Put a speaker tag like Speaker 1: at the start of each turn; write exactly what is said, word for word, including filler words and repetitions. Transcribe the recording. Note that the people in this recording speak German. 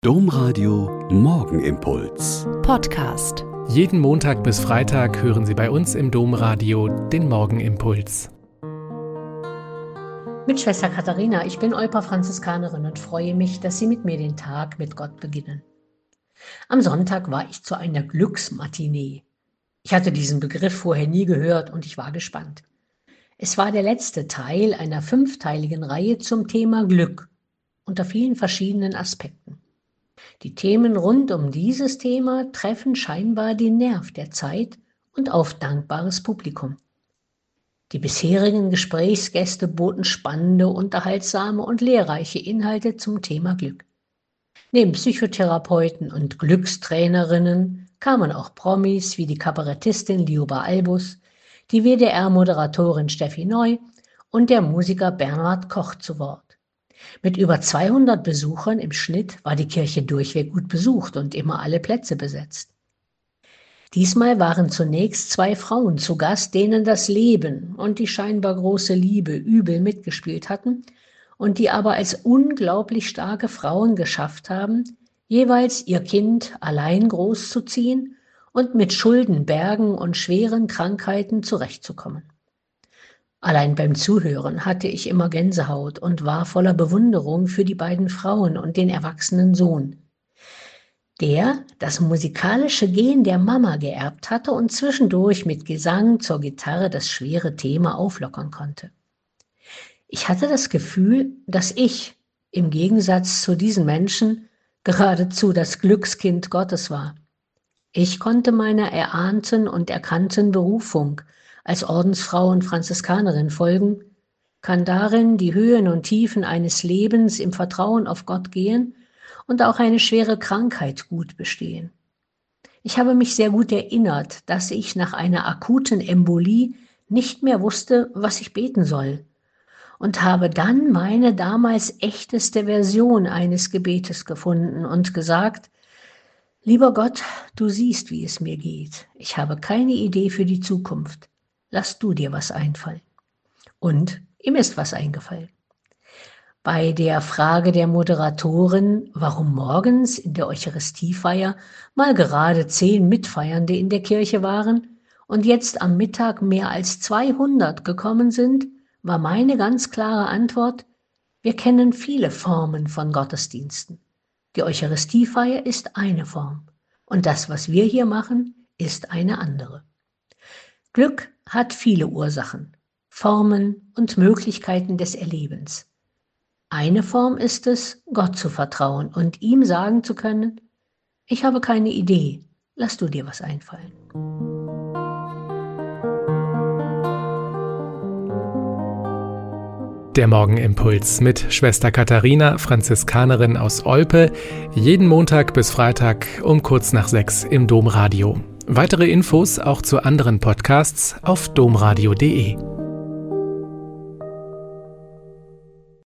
Speaker 1: Domradio Morgenimpuls
Speaker 2: Podcast.
Speaker 3: Jeden Montag bis Freitag hören Sie bei uns im Domradio den Morgenimpuls.
Speaker 4: Mit Schwester Katharina, ich bin Olper Franziskanerin und freue mich, dass Sie mit mir den Tag mit Gott beginnen. Am Sonntag war ich zu einer Glücksmatinee. Ich hatte diesen Begriff vorher nie gehört und ich war gespannt. Es war der letzte Teil einer fünfteiligen Reihe zum Thema Glück unter vielen verschiedenen Aspekten. Die Themen rund um dieses Thema treffen scheinbar den Nerv der Zeit und auf dankbares Publikum. Die bisherigen Gesprächsgäste boten spannende, unterhaltsame und lehrreiche Inhalte zum Thema Glück. Neben Psychotherapeuten und Glückstrainerinnen kamen auch Promis wie die Kabarettistin Lioba Albus, die W D R-Moderatorin Steffi Neu und der Musiker Bernhard Koch zu Wort. Mit über zweihundert Besuchern im Schnitt war die Kirche durchweg gut besucht und immer alle Plätze besetzt. Diesmal waren zunächst zwei Frauen zu Gast, denen das Leben und die scheinbar große Liebe übel mitgespielt hatten und die aber als unglaublich starke Frauen geschafft haben, jeweils ihr Kind allein großzuziehen und mit Schuldenbergen und schweren Krankheiten zurechtzukommen. Allein beim Zuhören hatte ich immer Gänsehaut und war voller Bewunderung für die beiden Frauen und den erwachsenen Sohn, der das musikalische Gen der Mama geerbt hatte und zwischendurch mit Gesang zur Gitarre das schwere Thema auflockern konnte. Ich hatte das Gefühl, dass ich, im Gegensatz zu diesen Menschen, geradezu das Glückskind Gottes war. Ich konnte meiner erahnten und erkannten Berufung als Ordensfrau und Franziskanerin folgen, kann darin die Höhen und Tiefen eines Lebens im Vertrauen auf Gott gehen und auch eine schwere Krankheit gut bestehen. Ich habe mich sehr gut erinnert, dass ich nach einer akuten Embolie nicht mehr wusste, was ich beten soll, und habe dann meine damals echteste Version eines Gebetes gefunden und gesagt: Lieber Gott, du siehst, wie es mir geht. Ich habe keine Idee für die Zukunft. Lass du dir was einfallen. Und ihm ist was eingefallen. Bei der Frage der Moderatorin, warum morgens in der Eucharistiefeier mal gerade zehn Mitfeiernde in der Kirche waren und jetzt am Mittag mehr als zweihundert gekommen sind, war meine ganz klare Antwort: Wir kennen viele Formen von Gottesdiensten. Die Eucharistiefeier ist eine Form und das, was wir hier machen, ist eine andere. Glück hat viele Ursachen, Formen und Möglichkeiten des Erlebens. Eine Form ist es, Gott zu vertrauen und ihm sagen zu können: Ich habe keine Idee, lass du dir was einfallen.
Speaker 3: Der Morgenimpuls mit Schwester Katharina, Franziskanerin aus Olpe, jeden Montag bis Freitag um kurz nach sechs im Domradio. Weitere Infos auch zu anderen Podcasts auf domradio punkt de.